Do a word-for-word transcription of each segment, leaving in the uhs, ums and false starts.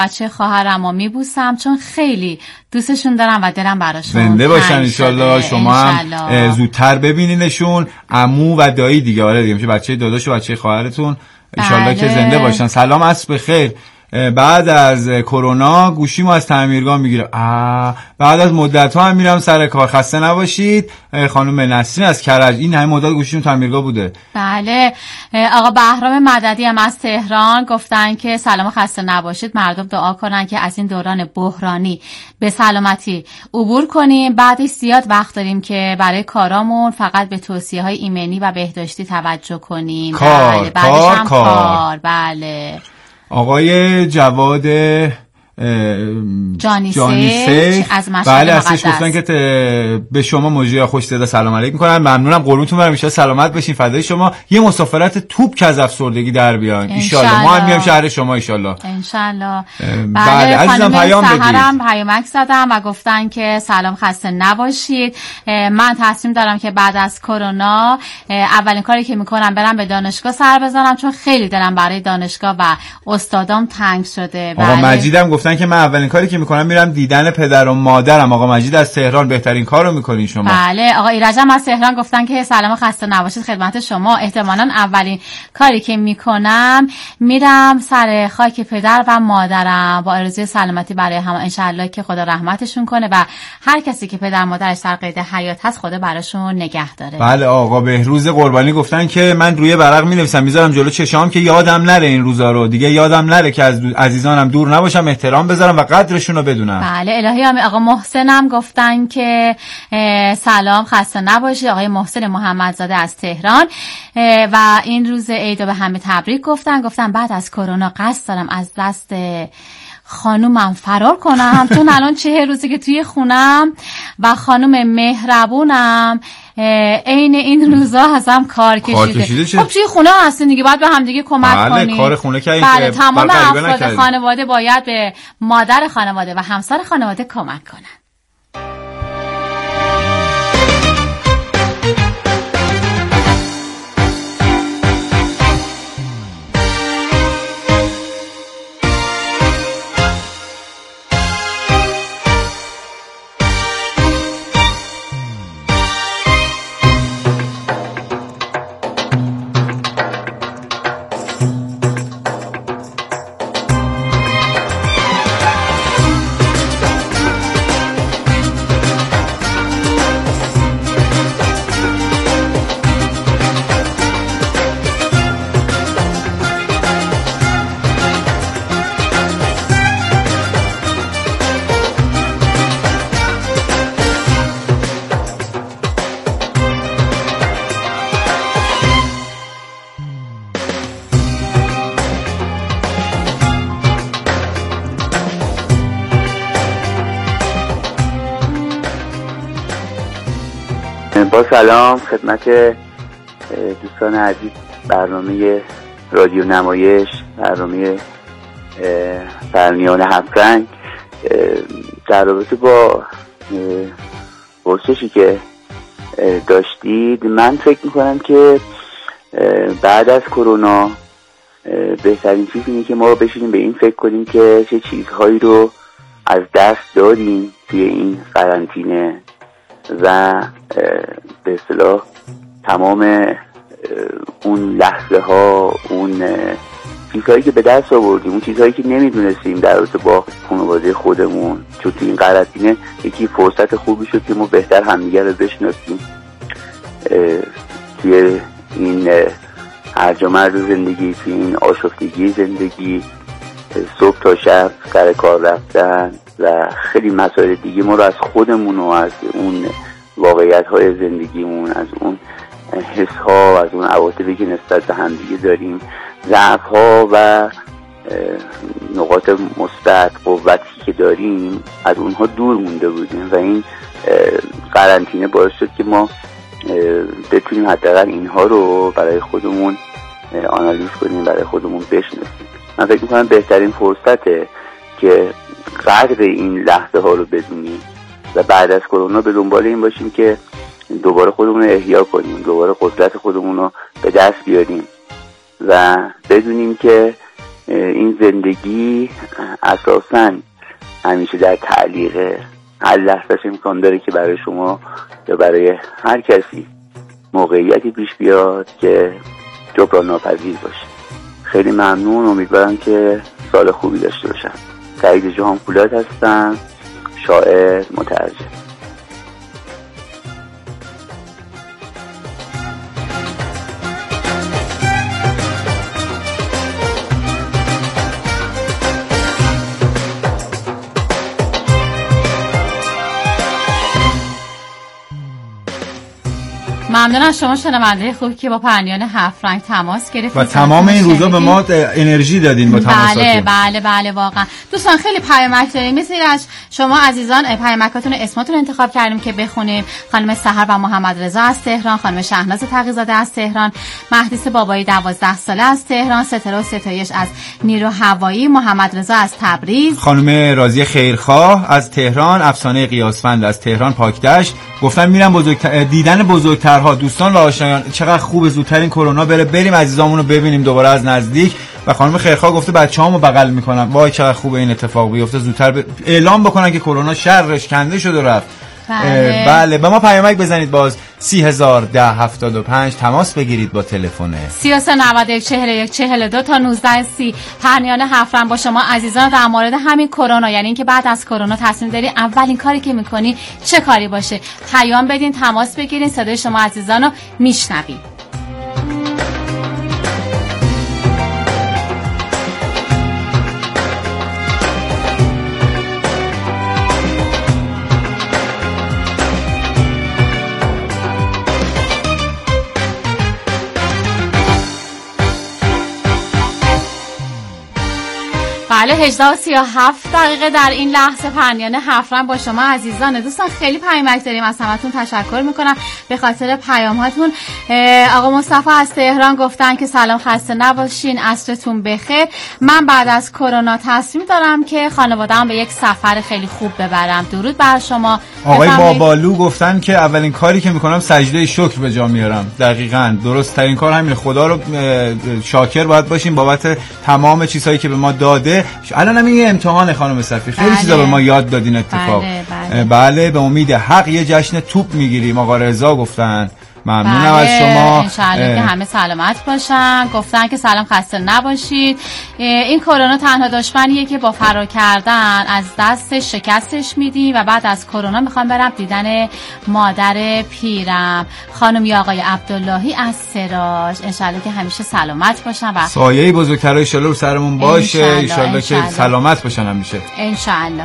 بچه خواهرمو میبوسم چون خیلی دوستشون دارم و دلم براشون زنده باشن انشالله. شما هم زودتر ببینینشون، عمو و دایی دیگه. آره دیگه میشه بچه داداش و بچه خواهرتون انشالله که زنده باشن. سلام، عصر بخیر. بعد از کرونا گوشیمو از تعمیرگاه میگیرم، بعد از مدت ها هم میرم سر کار، خسته نباشید. خانم نسرین از کرج، این همه مدت گوشیم تعمیرگاه بوده. بله. آقا بهرام مددی هم از تهران گفتن که سلام خسته نباشید، مردم دعا کنن که از این دوران بحرانی به سلامتی عبور کنیم. بعدش زیاد وقت داریم که برای کارامون فقط به توصیه های ایمنی و بهداشتی توجه کنیم. کار بله. بعدش کار هم کار. کار. بله. آقای جواد جانی, جانی سیف از مشهد بله مقدس هستش، گفتن که به شما مجری خوش صدا سلام علیک میکنن. ممنونم، قربونتون برم، ان شاء سلامت بشین، فدای شما. یه مسافرت توپ که از افسردگی در بیان ان شاء الله. ما هم میام شهر شما ان شاء الله ان شاء الله. بله. عزیزم پیام بدید. سحرم پیامک زدم و گفتن که سلام خسته نباشید. من تصمیم دارم که بعد از کرونا اولین کاری که میکنم برم به دانشگاه سر بزنم، چون خیلی دلم برای دانشگاه و استادام تنگ شده. آقا مجیدم گفتن که من اولین کاری که میکنم میرم دیدن پدر و مادرم. آقا مجید از تهران، بهترین کارو میکنین شما. بله. آقا ایرجم از تهران گفتن که سلام خسته نباشید خدمت شما. احتمالاً اولین کاری که میکنم میرم سر خاک پدر و مادرم با آرزوی سلامتی برای هم، انشالله که خدا رحمتشون کنه و هر کسی که پدر مادرش در قید حیات هست خدا براشون نگه داره. بله. آقا بهروز قربانی گفتن که من روی ورق مینویسم میذارم جلو چشام که یادم نره این روزا رو، دیگه یادم نره که از عزیزانم دور نباشم، احترام بذارم و قدرشون رو بدونم. بله. الهی هم آقا محسنم گفتن که سلام خسته نباشید. آقای محسن محمدزاده از تهران و این روز عید به همه تبریک گفتن. گفتن بعد از کرونا قصد دارم از دست خانومم فرار کنم چون الان چه روزی که توی خونم و خانوم مهربونم عین این روزا ازم کار کشیده. خب توی خونه هستین دیگه، باید به هم دیگه کمک بله، کنید. کار خونه که بله. تمام افراد خانواده باید به مادر خانواده و همسر خانواده کمک کنن. با سلام خدمت دوستان عزیز برنامه رادیو نمایش، برنامه برمیان هفت‌رنگ. در رابطه با پرسشی که داشتید، من فکر میکنم که بعد از کرونا بهترین چیز اینه که ما بشینیم به این فکر کنیم که چه چیزهایی رو از دست دادیم توی این قرنطینه و به اصطلاح تمام اون لحظه ها، اون چیزهایی که به دست آوردیم، اون چیزهایی که نمیدونستیم در رابطه با خانواده خودمون، چون توی این قرنطینه یکی فرصت خوبی شد که ما بهتر همدیگه رو بشناسیم. توی این هرج و مرج زندگی، توی این آشفتگی زندگی، صبح تا شب سر کار رفتن و خیلی مسائل دیگه ما رو از خودمون و از اون واقعیت های زندگیمون، از اون حس ها، از اون عواطفی که نسبت به همدیگه داریم، ضعف ها و نقاط مثبت، قوتی که داریم، از اونها دور مونده بودیم و این قرنطینه باعث شد که ما بتونیم حداقل اینها رو برای خودمون آنالیز کنیم، برای خودمون بشناسیم. من فکر می‌کنم بهترین فرصته که قدر این لحظه ها رو بدونیم و بعد از کرونا به دنبال این باشیم که دوباره خودمون رو احیا کنیم، دوباره قدرت خودمون رو به دست بیاریم و بدونیم که این زندگی اساساً همیشه در تعلیقه، هر لحظهش امکان داره که برای شما یا برای هر کسی موقعیتی پیش بیاد که جبران ناپذیر باشه. خیلی ممنون، امیدوارم که سال خوبی داشته باشم. سعید جهان پولاد هستم، شاعر مترجم. ممنون از شما شنونده خوبی که با پرنیان هفت رنگ تماس گرفتید و تمام این روزا به ما انرژی دادین با تماساتون. بله بله بله واقعا. دوستان خیلی پیامک داریم، مثل از شما عزیزان پیامکاتون اسماتون انتخاب کردیم که بخونیم. خانم سحر و محمد رضا از تهران، خانم شهناز تقی‌زاده از تهران، مهدیس بابایی دوازده ساله از تهران، ستاره و ستایش از نیرو هوایی، محمد رضا از تبریز، خانم راضیه خیرخواه از تهران، افسانه قیاسفند از تهران پاکدشت. گفتن میرم بزرگتر دیدن بزرگترها، دوستان و آشنایان، چقدر خوب زودتر این کرونا بره بریم عزیزامون رو ببینیم دوباره از نزدیک. و خانم خیرخواه گفته بچه‌هامو بغل میکنم، وای چقدر خوبه این اتفاق بیفته، زودتر ب... اعلام بکنن که کرونا شرش کنده شد و رفت. بله بله. به ما پیامک بزنید باز سی هزار ده هفتاد و پنج، تماس بگیرید با تلفن سی و سه نود و یک چهل و یک چهل و دو تا نوزده سی. پرنیان هفت رنگ با شما عزیزان در مورد همین کرونا، یعنی اینکه بعد از کرونا تصمیم داری اولین کاری که میکنی چه کاری باشه، پیام بدین، تماس بگیرین، صدای شما عزیزان رو میشنویم. بله هجده و سی و هفت دقیقه در این لحظه پرنیان هفت رنگ با شما عزیزان. دوستان خیلی پیامک داریم، از همتون تشکر میکنم به خاطر پیام هاتون. آقا مصطفی از تهران گفتن که سلام، خسته نباشین، عصرتون بخیر. من بعد از کرونا تصمیم دارم که خانواده‌ام به یک سفر خیلی خوب ببرم. درود بر شما. آقای بابالو گفتن که اولین کاری که میکنم سجده شکر به جا میارم. دقیقاً درست ترین کار همین، خدا رو شاکر باید باشیم بابت تمام چیزهایی که به ما داده. الان هم این امتحان خانم صفی، خیلی چیزا به ما یاد دادین اتفاق. بله, بله. بله به امید حق یه جشن توپ میگیریم. آقا رضا گفتن ممنونم بله. از شما، انشالله که همه سلامت باشن. گفتن که سلام، خسته نباشید. این کرونا تنها دشمنیه که با فرار کردن از دست شکستش میدیم و بعد از کرونا میخوام برم دیدن مادر پیرم. خانم یا آقای عبداللهی از سراج، انشالله که همیشه سلامت باشن و سایه بزرگترها انشالله رو سرمون باشه، انشالله که سلامت باشن همیشه انشالله.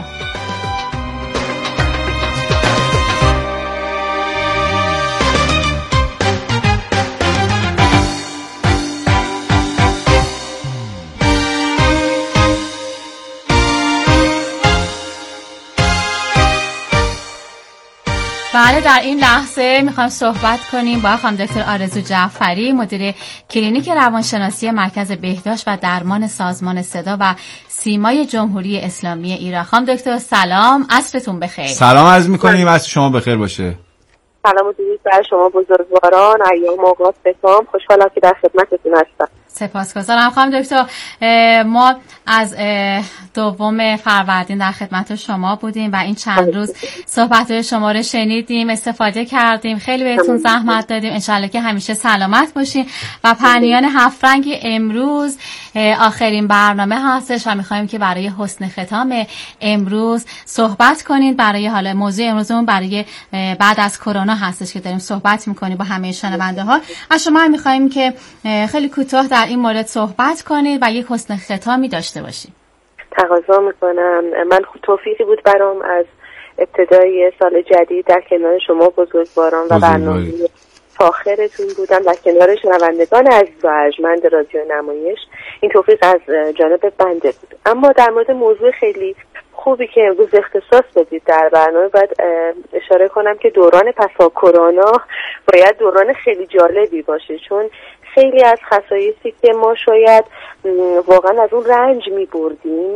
بله در این لحظه میخوایم صحبت کنیم با خانم دکتر آرزو جعفری، مدیر کلینیک روانشناسی مرکز بهداشت و درمان سازمان صدا و سیمای جمهوری اسلامی ایران. خانم دکتر سلام، عصرتون بخیر. سلام عرض میکنیم، عصر شما بخیر باشه. سلام و درود بر شما بزرگواران، ایام اوقات بسام، خوشحالم که در خدمتتون هستم. سپاسگزارم خانم دکتر. ما از دوم فروردین در خدمت شما بودیم و این چند روز صحبت شما رو شنیدیم، استفاده کردیم، خیلی بهتون زحمت دادیم. انشالله که همیشه سلامت باشین. و پرنیان هفت رنگ امروز آخرین برنامه هستش و میخوایم که برای حسن ختام امروز صحبت کنید. برای حالا موضوع امروزمون برای بعد از کرونا هستش که داریم صحبت میکنیم با همه شنونده ها. از شما هم میخوایم که خیلی کوتاه در این مورد صحبت کنید و یک حسن ختامی داشته باشید. تقاضا میکنم. من توفیقی بود برام از ابتدای سال جدید در کنار شما بزرگواران و برنامه فاخرتون بودم در کنار شنوندگان عزیز و ارجمند رادیو نمایش. این توفیق از جانب بنده بود. اما در مورد موضوع خیلی خوبی که امروز اختصاص بدید در برنامه باید اشاره کنم که دوران پس از کرونا باید دوران خیلی جالبی باشه، چون خیلی از خصایصی که ما شاید واقعا از اون رنج می بردیم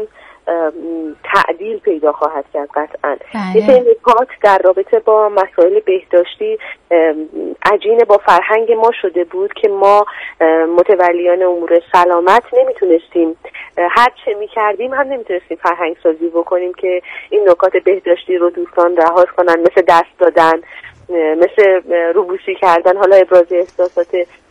تعدیل پیدا خواهد کرد قطعا. مثل نکات در رابطه با مسائل بهداشتی عجین با فرهنگ ما شده بود که ما متولیان امور سلامت نمیتونستیم، هر چه میکردیم هم نمیتونستیم فرهنگ سازی بکنیم که این نکات بهداشتی رو دوستان رهاش کنن، مثل دست دادن، مثل روبوسی کردن، حالا ابراز احساسات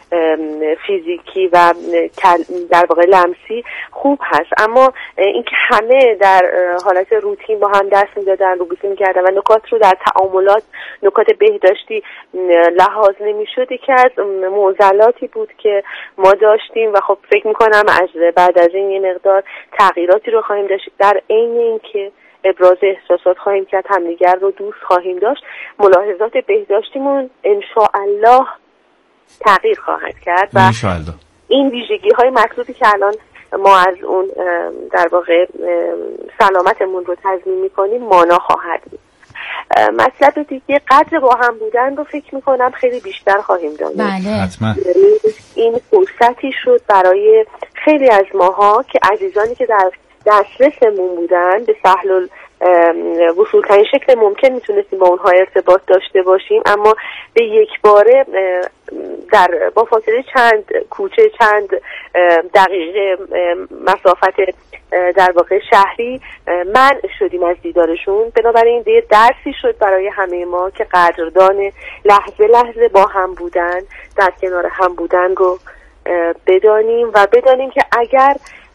فیزیکی و در واقع لمسی خوب هست، اما اینکه همه در حالت روتین با هم دست میدادن، روبوسی میکردن و نکات رو در تعاملات، نکات بهداشتی لحاظ نمیشد، که از معضلاتی بود که ما داشتیم و خب فکر میکنم از بعد از این یه مقدار تغییراتی رو خواهیم داشت. در عین اینکه ابراز احساسات خواهیم کرد، همدیگر رو دوست خواهیم داشت، ملاحظات بهداشتیمون انشاءالله تغییر خواهد کرد و این ویژگی های مطلوبی که الان ما از اون در واقع سلامتمون رو تضمین میکنیم مانا خواهد بود. مطلب دیگه قدر با هم بودن رو فکر میکنم خیلی بیشتر خواهیم دانست. بله حتما. این فرصتی شد برای خیلی از ماها که عزیزانی که در دسترسمون بودن به سهل وصول ترین شکل ممکن میتونستیم با اونها ارتباط داشته باشیم، اما به یک باره در با فاصله چند کوچه، چند دقیقه مسافت در واقع شهری منع شدیم از دیدارشون. بنابراین دیگه درسی شد برای همه ما که قدردان لحظه لحظه با هم بودن، در کنار هم بودن رو بدانیم و بدانیم که اگر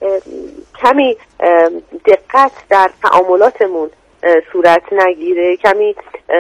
کمی دقت در تعاملاتمون صورت نگیره، کمی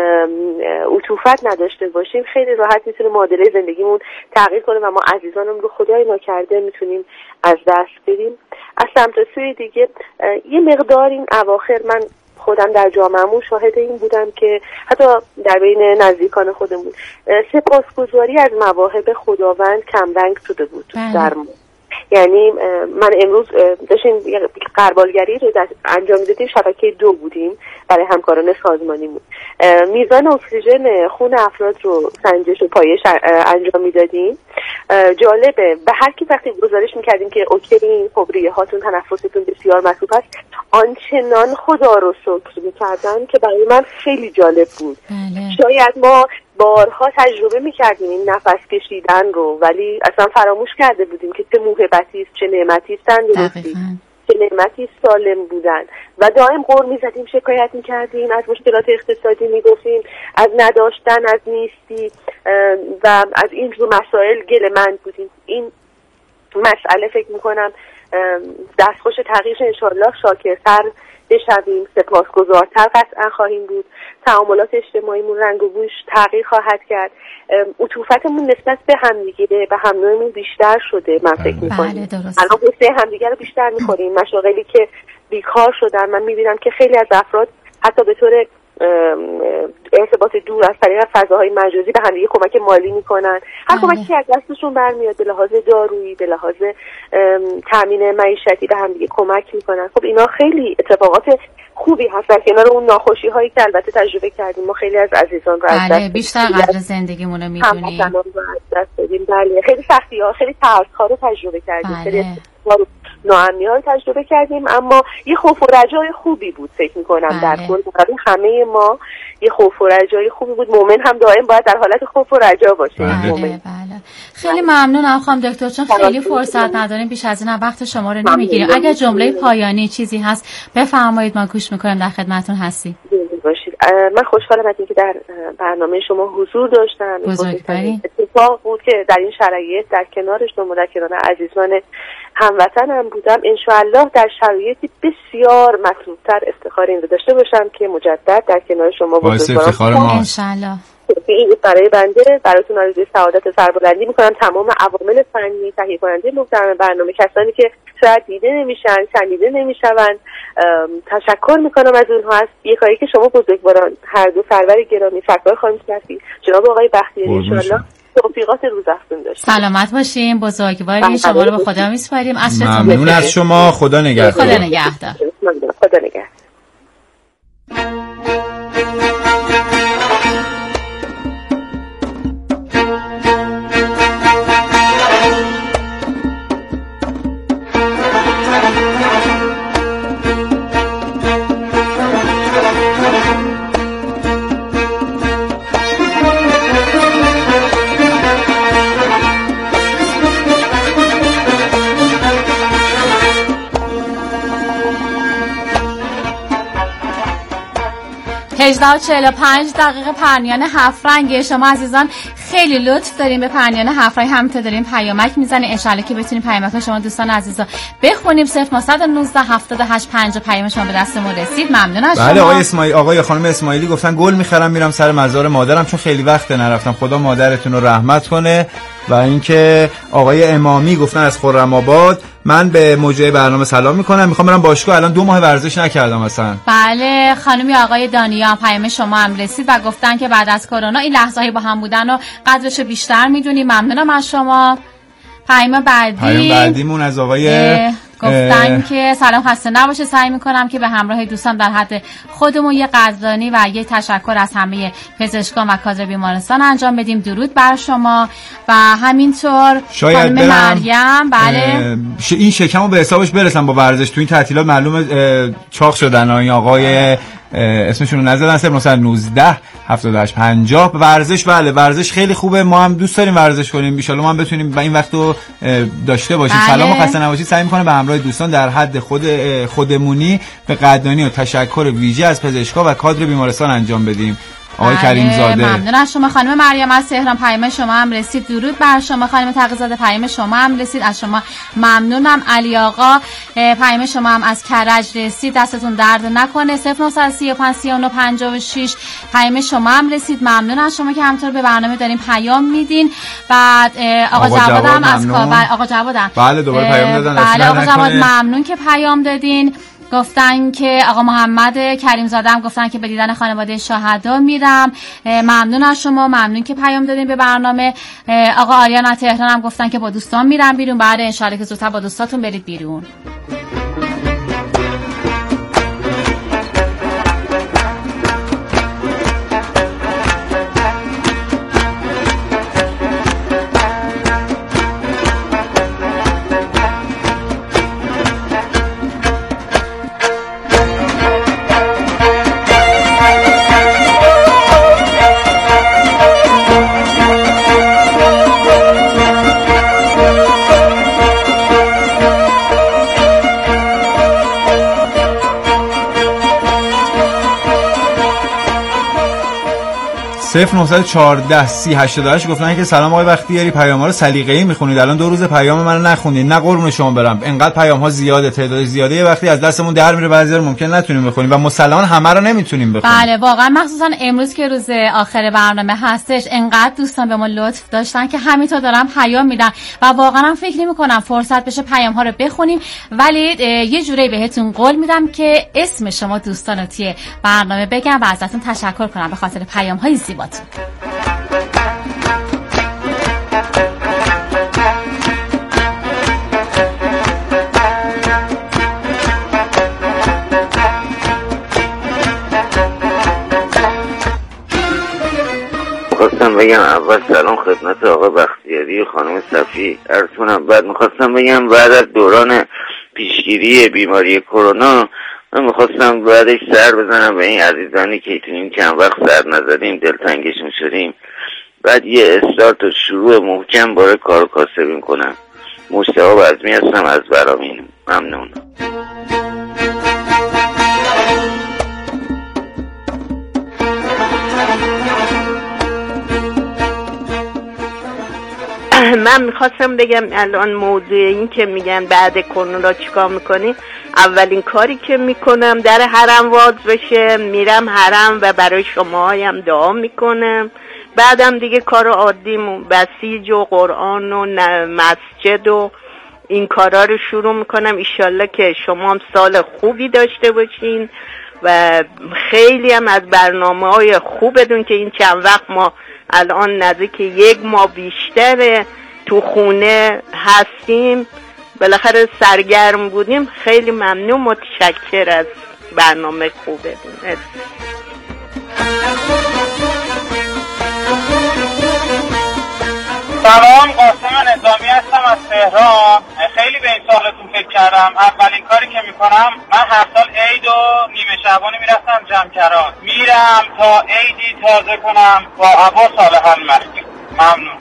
عطوفت نداشته باشیم، خیلی راحت میتونه معادله زندگیمون تغییر کنه و ما عزیزانم رو خدای ناکرده میتونیم از دست بدیم. از سمت سوی دیگه یه مقدار این اواخر من خودم در جامعه‌مون شاهد این بودم که حتی در بین نزدیکان خودمون سپاسگزاری از مواهب خداوند کمرنگ شده بود در ما. یعنی من امروز داشتیم غربالگری رو انجام میدادیم، شبکه دو بودیم برای همکاران سازمانیمون، میزان اکسیژن خون افراد رو سنجش و پایش انجام میدادیم. جالبه به هر کی وقتی گزارش میکردیم که اوکی خب ریه هاتون تنفستون بسیار مطلوب است، آنچنان خدا رو شکر میکردن که برای من خیلی جالب بود. بله. شاید ما بارها تجربه میکردیم این نفس کشیدن رو، ولی اصلا فراموش کرده بودیم که چه موهبتی است، چه نعمتی است تندرستی، چه نعمتی است سالم بودن. و دائم غر میزدیم، شکایت میکردیم، از مشکلات اقتصادی میگفتیم، از نداشتن، از نیستی و از این جور مسائل گله‌مند بودیم. این مسئله فکر میکنم دستخوش تغییرش انشالله شاکرتر بشویم، سپاسگزارتر قطعا خواهیم بود، تعاملات اجتماعیمون رنگ و بوش تغییر خواهد کرد، عطوفتمون نسبت به همدیگه به هم نوعمون بیشتر شده. من فکر میکنم الان قصه همدیگه رو بیشتر میخوریم. مشاغلی که بیکار شدن، من میبینم که خیلی از افراد حتی به طور ارتباط دور از طریق فضاهای مجازی به همدیگه کمک مالی میکنن. هر کمکی که از دستشون برمیاد به لحاظ دارویی، به لحاظ تامین معیشتی به همدیگه کمک میکنن. خب اینا خیلی اتفاقات خوبی هست در کنار اون ناخوشی هایی که البته تجربه کردیم. ما خیلی از عزیزان رو از دست بیشتر قدر زندگیمون رو میدونیم، هم رو از دست دادیم. بله خیلی سختی ها، خیلی ترس ها رو تجربه کردیم، بله. خیلی ناامنی ها رو تجربه کردیم، اما یه خوف و رجای خوبی بود فکر میکنم. بله. در کل برای همه ما یه خوف و رجای خوبی بود. مومن هم دائم باید در حالت خوف و رجا باشه. بله. بله. خیلی ممنونم خانم دکتر، چون خیلی فرصت نداریم بیش از این وقت شما رو نمیگیریم. اگر جمله پایانی چیزی هست بفرمایید، ما گوش میکنیم، در خدمتتون هستیم. باشید. من خوشحالم از اینکه در برنامه شما حضور داشتم. بزرگوارین. اتفاق بود که در این شرایط در کنار شما، در کنار عزیزان هموطنم بودم. انشاءالله در شرایطی بسیار مطلوبتر افتخار این رو داشته باشم که مجدد در کنار شما باعث افتخار ما. انشاءالله. این برای بنده براتون آرزوی سعادت و سربلندی میکنم. تمام عوامل فنی، تهیه کننده محترم برنامه، کسانی که شاید دیده نمیشن، شنیده نمیشون، تشکر میکنم از اونها. از یه کاری که شما بزرگواران هر دو سرور گرامی سرکار خانم شرفی، جناب آقای بختیاری، انشاءالله توفیقات روز افزون داشته. سلامت باشین، بزرگوارین. شما رو به خدا میسپاریم. ممنون از شما. خدا نگهدار. خدا نگهدار. خدا نگهدار. هجده و چهل و پنج دقیقه پرنیان هفت رنگ. شما عزیزان خیلی لطف داریم به پرنیان هفت رنگ، همینطور داریم پیامک میزنیم، ان شاءالله که بتونیم پیامک شما دوستان عزیزا بخونیم. صفر نه یک نه هفتاد و هشت پنجاه پیام شما به دستمون رسید. ممنون از شما. بله آقای اسماعیل، آقای خانم اسماعیلی گفتن گل میخرم میرم سر مزار مادرم چون خیلی وقت نرفتم، خدا مادرتون رو رحمت کنه. و اینکه آقای امامی گفتن از خرم آباد من به موجه برنامه سلام میکنم، میخوام برم باشگاه، الان دو ماه ورزش نکردم اصلا. بله خانمی آقای دانیال پیام شما هم رسید و گفتن که بعد از کرونا این لحظه‌ای با هم بودن و قدرش بیشتر میدونیم. ممنونم از شما. پیام بعدی پیام بعدیمون از آقای گفتن که سلام خسته نباشه، سعی میکنم که به همراه دوستان در حد خودمون یه قدردانی و یه تشکر از همه پزشکان و کادر بیمارستان انجام بدیم. درود بر شما. و همینطور خانم مریم بله این شکمو به حسابش برسن با ورزش تو این تعطیلات معلومه چاق شدن. این آقای اسمشون رو نزدن صفر نه یک نه هفتاد و هشت پنجاه ورزش. بله ورزش خیلی خوبه، ما هم دوست داریم ورزش کنیم، ان شاءالله ما هم بتونیم این وقتو داشته باشیم. بله. سلام و خسته نباشید. سعی می‌کنم به همراه دوستان در حد خود خودمونی به قدردانی و تشکر ویژه از پزشکا و کادر بیمارستان انجام بدیم. آقای کریم زاده ممنون از شما. خانم مریم از تهران پیام شما هم رسید. درود بر شما. خانم تقی‌زاده پیام شما هم رسید، از شما ممنونم. علی آقا پیام شما هم از کرج رسید، دستتون درد نکنه. صفر نه سه پنج سه نه پنجاه و شش پیام شما هم رسید. ممنون از شما که همینطور به برنامه دارین پیام میدین. بعد آقا, آقا جواد هم از کابل. آقا جوادم بله دوباره پیام دادن. بله آقا جواد ممنون که پیام دادین. گفتن که آقا محمد کریم زاده هم گفتن که به دیدن خانواده شهدا میرم. ممنون از شما، ممنون که پیام دادین به برنامه. آقا آریان از تهران هم گفتن که با دوستان میرم بیرون. بعد ان شاءالله که زودتر با دوستاتون برید بیرون. صفر نه چهارده سی هشتاد و هشت گفتن که سلام آقای بختیاری، پیام‌ها رو سلیقه‌ای می‌خونید، الان دو روز پیام منو نخوندید. نه قربون شما برم، انقدر پیام‌ها زیاده، تعداد زیاده، یه وقتی از دستمون در میره، بعضی‌ها رو ممکن نتونیم بخونیم و مسلماً همه رو نمیتونیم بخونیم. بله واقعا مخصوصا امروز که روز آخر برنامه هستش انقدر دوستان به ما لطف داشتن که همینطور دارم پیام میدن و واقعا من فکر نمی‌کنم فرصت بشه پیام‌ها رو بخونیم، ولی یه جوری بهتون قول میدم که اسم شما دوستان رو توی برنامه بگم و ازتون تشکر کنم به خاطر پیام‌های زیباتون. میخواستم بگم اول سلام خدمت آقا بختیاری و خانم صفی ارتونم. بعد میخواستم بگم بعد از دوران پیشگیری بیماری کرونا من میخواستم بعدش سر بزنم به این عزیزانی که تو این چند وقت سر نزدیم دلتنگشون شدیم، بعد یه استارت و شروع محکم برای کار و کاسبیم کنم. مشتاق عزمی هستم از برامین. ممنون. من میخواستم بگم الان موضوع این که میگن بعد کرونا چیکار میکنی، اولین کاری که میکنم در حرم واز بشه، میرم حرم و برای شما هم دعا میکنم. بعدم دیگه کار عادیم بسیج و قرآن و مسجد و این کارا رو شروع میکنم. ایشالله که شما هم سال خوبی داشته باشین و خیلی هم از برنامه های خوب بدون که این چند وقت ما الان نزدیک یک ماه بیشتر تو خونه هستیم، بالاخره سرگرم بودیم. خیلی ممنون، متشکر از برنامه خوبتون. سلام، قاسم نظامی هستم از تهران. خیلی به این سوالتون فکر کردم. اولین کاری که میکنم، من هر سال عید و نیمه شعبانی میرفتم جمکران، میرم تا عیدی تازه کنم با عباس صالح المهدی. ممنون.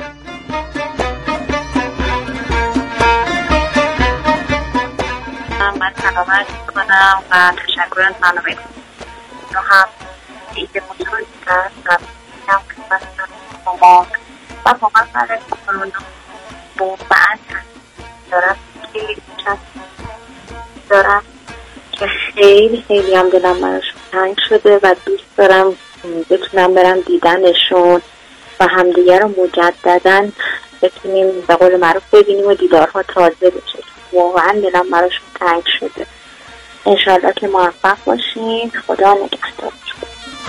من سلام عرض میکنم و تشکر از برنامه رو هم ایده موتور دیدن هم خدمت شما و واقعا برای کرونا واقعا دارم خیلی دارم که خیلی خیلی هم دلم براشون تنگ شده و دوست دارم بتونم برم دیدنشون و همدیگه رو مجدداً بتونیم به قول معروف ببینیم و دیدارها تازه بشه. واقعا دلم براشون تنگ شده. انشالله که موفق باشین. خدا نگهدارتون.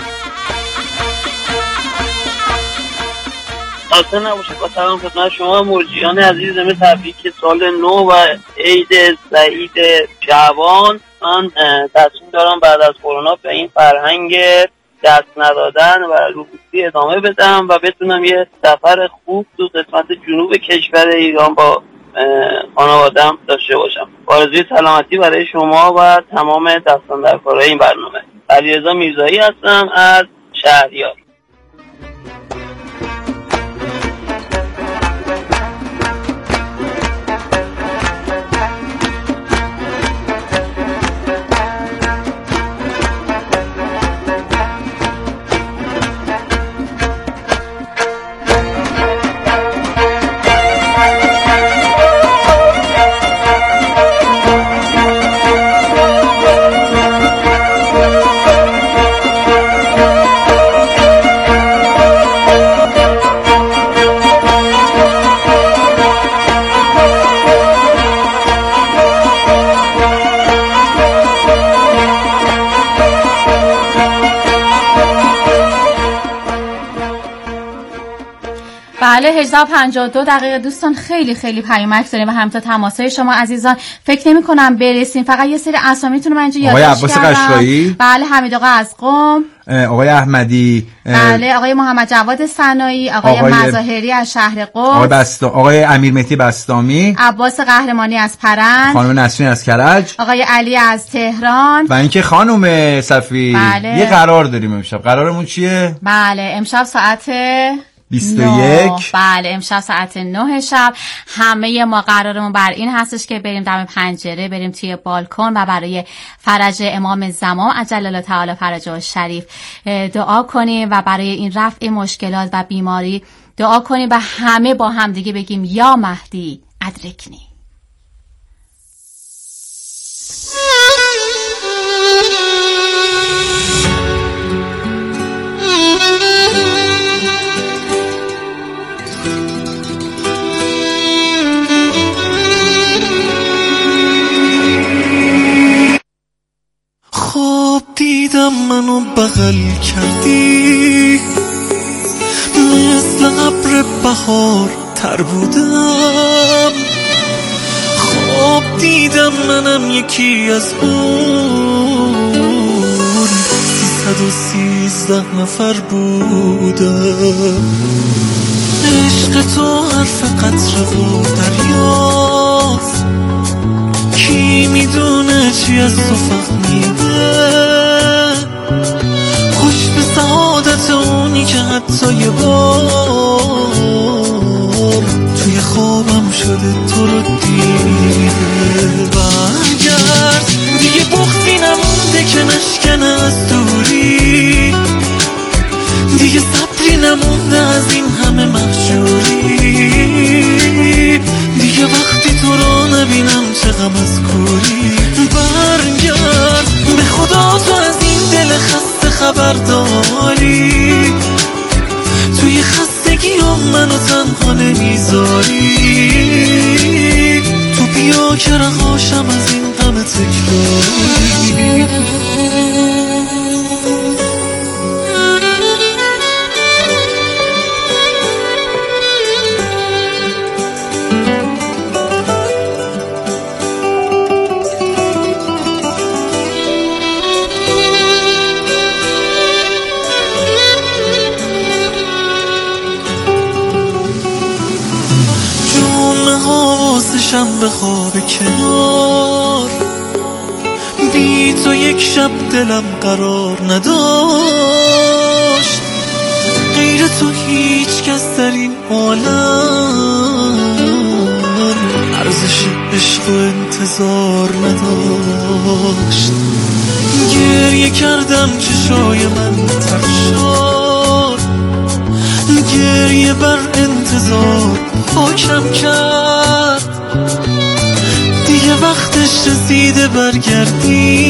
خسته نباشید. با سلام خدمت شما مرجیان عزیزم، تبریک سال نو و عید سعید جوان. من تصمیم دارم بعد از کرونا به این فرهنگ دست ندادن و روبوسی ادامه بدم و بتونم یه سفر خوب تو قسمت جنوب کشور ایران با خانواده‌ام داشته باشم. آرزوی سلامتی برای شما و تمام دستاندرکارای این برنامه. علیرضا میرزایی هستم از شهریار. بله هجده و پنجاه و دو دقیقه دوستان، خیلی خیلی پیامک داریم و همینطور تماسای شما عزیزان. فکر نمی کنم برسیم، فقط یه سری اسامیتون رو من اینجا یادداشت کردم. آقای عباس قشقایی، بله حمید آقا از قم، آقای احمدی، بله آقای محمد جواد سنایی، آقای, آقای مظاهری از شهر قم، آقای بستا... آقای امیر مهدی بستامی، عباس قهرمانی از پرند، خانم نسرین از کرج، آقای علی از تهران و اینکه خانم صفی. بله. یه قرار داریم امشب. قرارمون چیه؟ بله امشب ساعت بیست و یک. بله امشب ساعت نه شب همه ما قرارمون بر این هستش که بریم دم پنجره، بریم توی بالکن و برای فرج امام زمان عجل الله تعالی فرجه شریف دعا کنیم و برای این رفع مشکلات و بیماری دعا کنیم و همه با هم دیگه بگیم یا مهدی ادرکنی. خواب دیدم منو بغل کردی، مثل ابر بهار تر بودم. خواب دیدم منم یکی از اون سیصد و سیزده نفر بودم. عشق تو حرف قطره و دریاست، کی میدونه چی از تو فهمیده. خوش به سعادت اونی که حتی یه بار توی خوابم شده تو رو دیده. برگرد دیگه بختی نمونده که نشکنه از دوری، دیگه صبری نمونده از این همه محجوری، دیگه وقتی تو رو نبینم چه غم از کوری. برگرد به خدا تو از این دل خسته خبر داری، توی خستگی هم منو تنها نمیذاری. تو بیا که رهاشم از این غم تکراری. شم به خواب کنار، بی تو یک شب دلم قرار نداشت. غیر تو هیچ کس در این عالم ارزش عشق و انتظار نداشت. گریه کردم چشای من تر انتظار پاکم کرد. دیگه وقتش رسیده برگردی،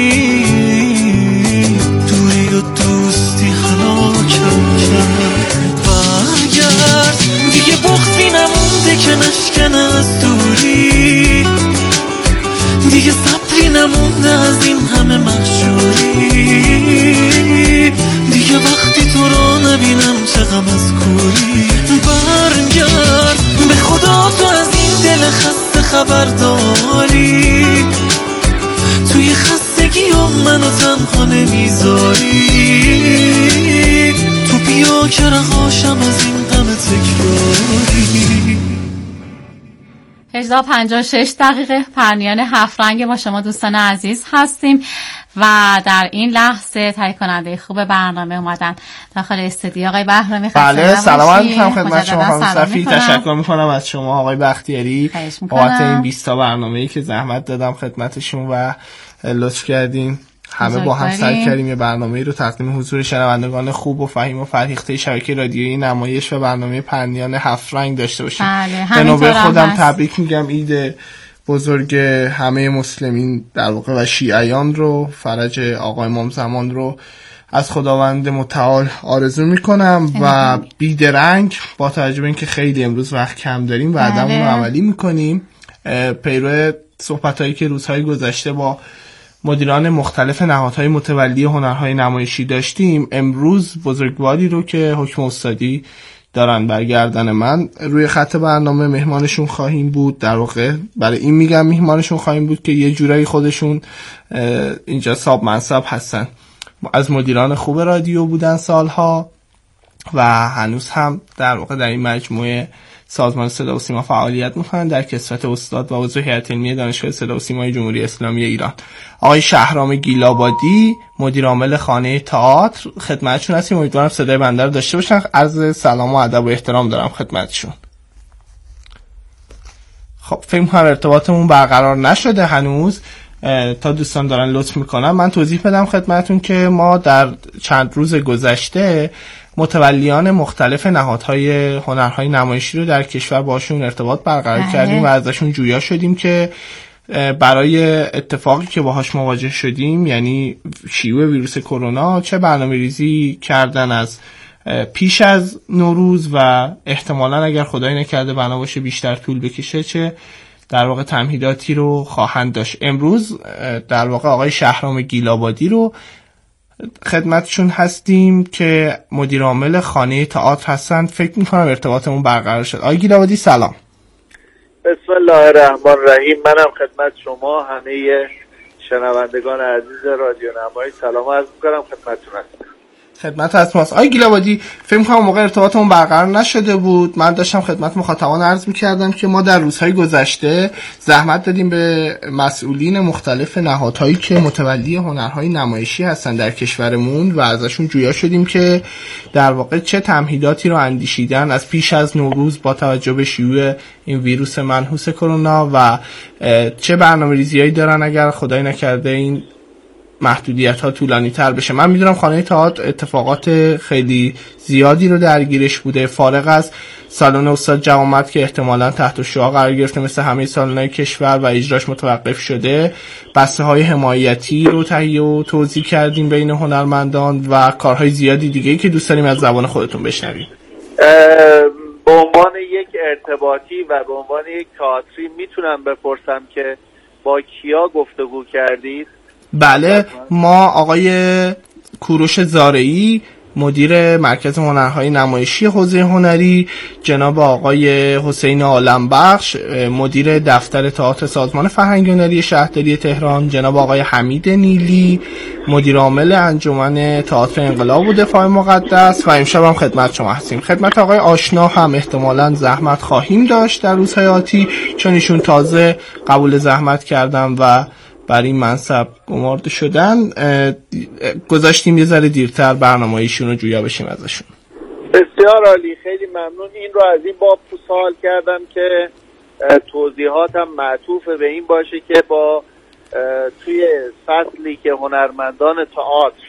دوری و دوستی هلاکم کرد. برگرد دیگه بغضی نمونده که نشکنه از دوری، دیگه صبری نمونده از این همه محجوری، دیگه وقتی تو رو نبینم چه غم از کوری. برگرد به خدا تو از این دل خسته خبر داری، توی خستگی و منو تنها نمیذاری، تو بیا که رهاشم از این غم تکراری. هجده و پنجاه و شش دقیقه پرنیان هفت رنگ با شما دوستان عزیز هستیم و در این لحظه تهیه کننده خوب برنامه اومدن داخل استودیو. آقای بهرامی بله سلام علیکم خدمت شما خانم صفی. تشکر میکنم از شما آقای بختیاری بابت این بیست تا برنامه‌ای که زحمت دادم خدمتشون و لطف کردین همه با هم سعی کردیم یه برنامه‌ای رو تقدیم حضور شنوندگان خوب و فهیم و فرهیخته شبکه رادیویی نمایش و برنامه پرنیان هفت رنگ داشته باشیم. بله به نوبه خودم هست. تبریک میگم عید بزرگ همه مسلمین در واقع و شیعیان رو، فرج آقا امام زمان رو از خداوند متعال آرزو میکنم و بیدرنگ با توجه به اینکه خیلی امروز وقت کم داریم وعدمون رو عملی میکنیم. پیرو صحبتایی که روزهای گذشته با مدیران مختلف نهادهای متولی هنرهای نمایشی داشتیم، امروز بزرگواری رو که حکم استادی دارن برگردن من روی خط برنامه مهمانشون خواهیم بود. در واقع برای این میگم مهمانشون خواهیم بود که یه جورایی خودشون اینجا صاحب منصب هستن، از مدیران خوب رادیو بودن سالها و هنوز هم در واقع در این مجموعه سازمان صدا و سیما فعالیت میکنن در کسرت استاد و عضو هیئت علمی دانشگاه صدا و سیمای جمهوری اسلامی ایران. آقای شهرام گیلابادی مدیر عامل خانه تئاتر خدمتشون هستیم، امیدوارم صدای بنده رو داشته باشن. عرض سلام و ادب و احترام دارم خدمتشون. خب فکر کنم ارتباطمون برقرار نشده هنوز، تا دوستان دارن لطف میکنن من توضیح بدم خدمتون که ما در چند روز گذشته متولیان مختلف نهادهای هنرهای نمایشی رو در کشور باشون ارتباط برقرار کردیم و ازشون جویا شدیم که برای اتفاقی که باهاش مواجه شدیم، یعنی شیوع ویروس کرونا، چه برنامه‌ریزی کردن از پیش از نوروز و احتمالاً اگر خدایی نکرده بنا باشه بیشتر طول بکشه چه در واقع تمهیداتی رو خواهند داشت. امروز در واقع آقای شهرام گیلابادی رو خدمتشون هستیم که مدیر عامل خانه تئاتر هستن. فکر میکنم ارتباطمون برقرار شد. آقای گیلابادی سلام. بسم الله الرحمن الرحیم. منم خدمت شما همه شنوندگان عزیز رادیو نمایی سلام عرض میکنم خدمتتون هستم. خدمت هست ماست. آقای گیلابادی فکر می‌کنم موقع ارتباطمون برقرار نشده بود. من داشتم خدمت مخاطبان عرض می‌کردم که ما در روزهای گذشته زحمت دادیم به مسئولین مختلف نهادهایی که متولی هنرهای نمایشی هستن در کشورمون و ازشون جویا شدیم که در واقع چه تمهیداتی رو اندیشیدن از پیش از نوروز با توجه به شیوع این ویروس منحوس کرونا و چه برنامه‌ریزیایی دارن اگر خدای نکرده این محدودیت ها طولانی تر بشه. من میدونم خانه تئاتر اتفاقات خیلی زیادی رو درگیرش بوده، فارغ از سالن استاد جوامت که احتمالاً تحت شعاع قرار گرفته مثل همه سالن‌های کشور و اجراش متوقف شده. بسته های حمایتی رو تهیه و توزیع کردیم بین هنرمندان و کارهای زیادی دیگه‌ای که دوست داریم از زبان خودتون بشنویم. به عنوان یک ارتباطی و به عنوان یک تئاتری میتونم بپرسم که با کیا گفتگو کردید؟ بله، ما آقای کوروش زارعی مدیر مرکز هنرهای نمایشی حوزه هنری، جناب آقای حسین عالمبخش مدیر دفتر تئاتر سازمان فرهنگ هنری شهرداری تهران، جناب آقای حمید نیلی مدیر عامل انجمن تئاتر انقلاب و دفاع مقدس و امشب هم خدمت شما هستیم. خدمت آقای آشنا هم احتمالاً زحمت خواهیم داشت در روزهای آتی، چون ایشون تازه قبول زحمت کردن و برای این منصب گمارده شدن. گذاشتیم یه ذره دیرتر برنامه ایشون رو جویا بشیم ازشون. بسیار عالی، خیلی ممنون. این رو از این باب سوال کردم که توضیحاتم معطوف به این باشه که با توی فصلی که هنرمندان تئاتر